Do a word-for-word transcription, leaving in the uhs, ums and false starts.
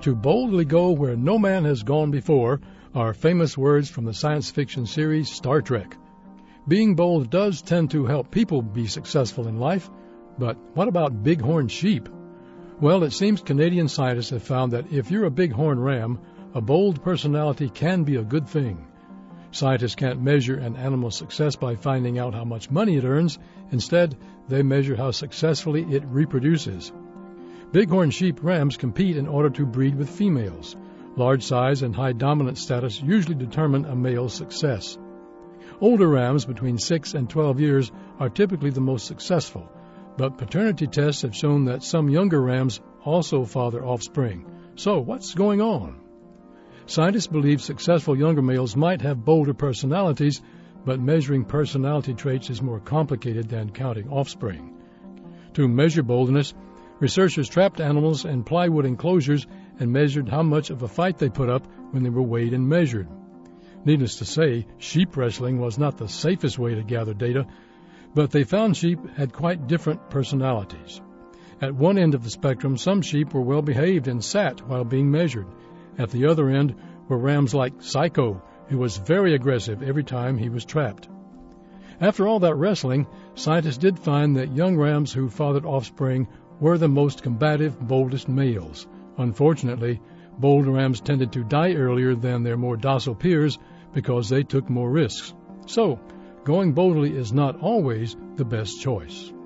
To boldly go where no man has gone before are famous words from the science fiction series Star Trek. Being bold does tend to help people be successful in life, but what about bighorn sheep? Well, it seems Canadian scientists have found that if you're a bighorn ram, a bold personality can be a good thing. Scientists can't measure an animal's success by finding out how much money it earns. Instead, they measure how successfully it reproduces. Bighorn sheep rams compete in order to breed with females. Large size and high dominant status usually determine a male's success. Older rams between six and twelve years are typically the most successful, but paternity tests have shown that some younger rams also father offspring. So what's going on? Scientists believe successful younger males might have bolder personalities, but measuring personality traits is more complicated than counting offspring. To measure boldness, researchers trapped animals in plywood enclosures and measured how much of a fight they put up when they were weighed and measured. Needless to say, sheep wrestling was not the safest way to gather data, but they found sheep had quite different personalities. At one end of the spectrum, some sheep were well-behaved and sat while being measured. At the other end were rams like Psycho, who was very aggressive every time he was trapped. After all that wrestling, scientists did find that young rams who fathered offspring were the most combative, boldest males. Unfortunately, bold rams tended to die earlier than their more docile peers because they took more risks. So, going boldly is not always the best choice.